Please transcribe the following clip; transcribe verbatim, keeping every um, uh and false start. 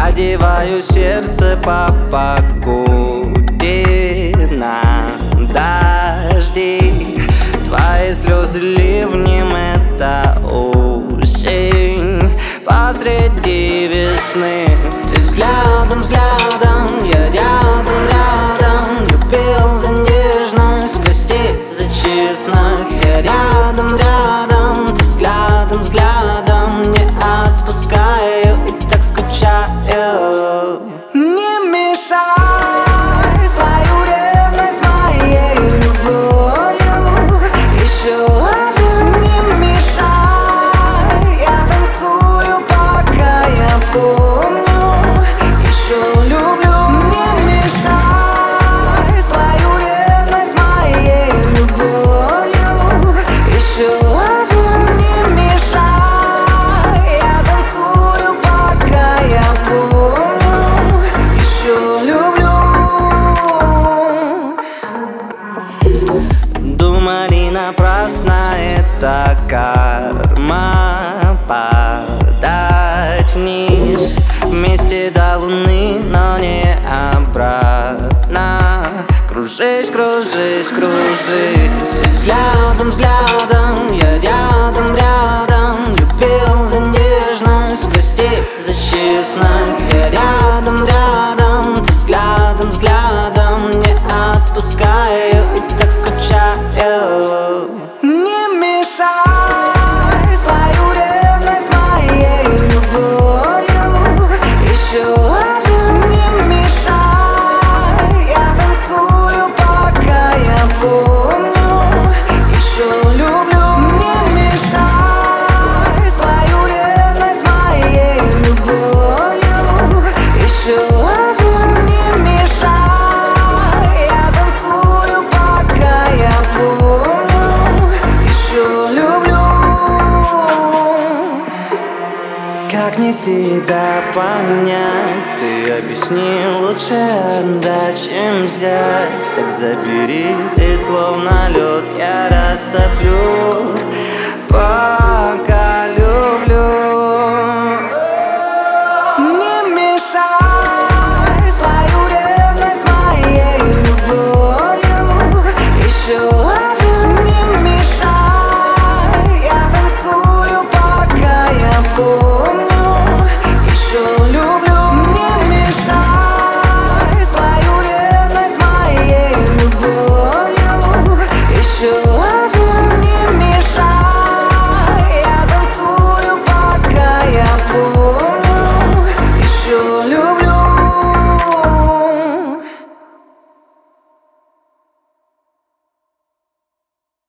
одеваю сердце по погоде на дожди. Твои слезы ливнем — это осень посреди весны. Ты взглядом, взглядом, я рядом, рядом. Любил за нежность, прости за честность. Я рядом, рядом, ты взглядом, взглядом не отпускаю и так скучаю. Не мешай свою ревность моей любовью. Еще ловлю, не мешай, я танцую, пока я помню. Еще люблю, не мешай свою ревность моей любовью. Еще ловлю, не мешай, я танцую, пока я помню. Еще люблю. Думали напрасно, это карма падать вниз вместе до луны, но не обратно. Кружись, кружись, кружись. Взглядом, взглядом, я рядом, рядом. Любил за нежность, прости за честность. Я рядом, рядом, ты взглядом, взглядом не отпускаю и так скучаю. Не мешай свою ревность моей любовью. Еще ловлю, не мешай, я танцую, пока я помню. Еще люблю, не мешай свою ревность моей любовью. Еще ловлю, не мешай, я танцую, пока я помню. Еще люблю. Как мне себя понять? Ты объясни, лучше отдать, чем взять. Так забери, ты словно лед, я растоплю. Пока